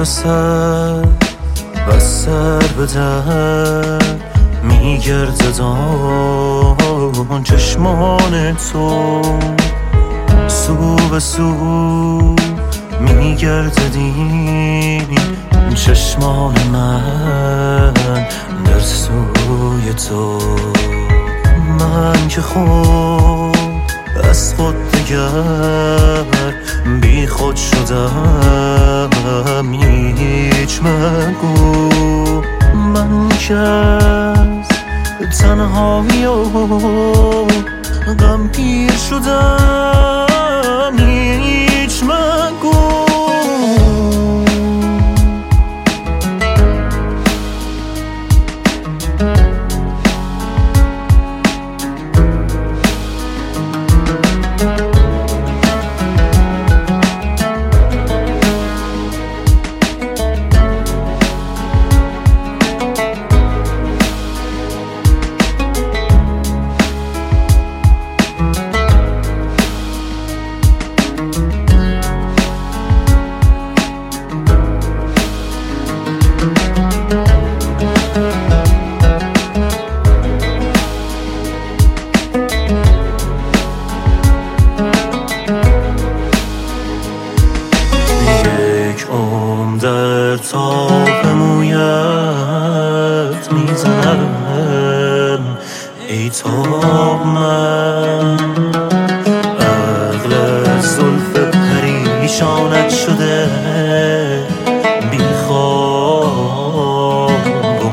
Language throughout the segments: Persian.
به سر و سر به در میگرددان چشمان تو، سو به سو میگرددین چشمان من در سوی تو. من که خود از خود دگر بی خود شدم، هیچ مگو من که از تنهایی و غم پیر شدم، هیچ مگو. در تاب مویت میزنم ای تاب، من عقل از زلف پریشانت شده بی خواب و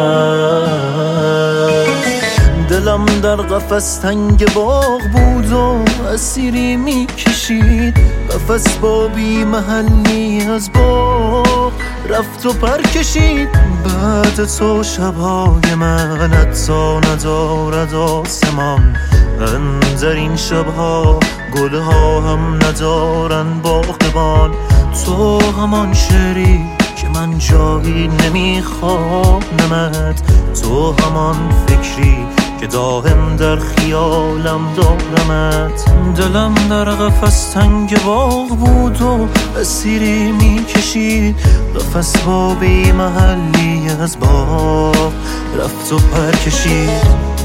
من. دلم در قفس تنگ باغ بود و اسیری میکشید، قفس با بی محلی از باغ رفت و پر کشید. بعد تو شبهای من حتی ندارد آسمان، اندر این شبها گلها هم ندارن باغبان. تو همان شعری که من جایی نمیخوانمت، تو همان فکری که دائم در خیالم دارمت. دلم در قفس تنگ باغ بود و اسیری میکشید، قفس با بی محلی از باغ رفت و پر کشید.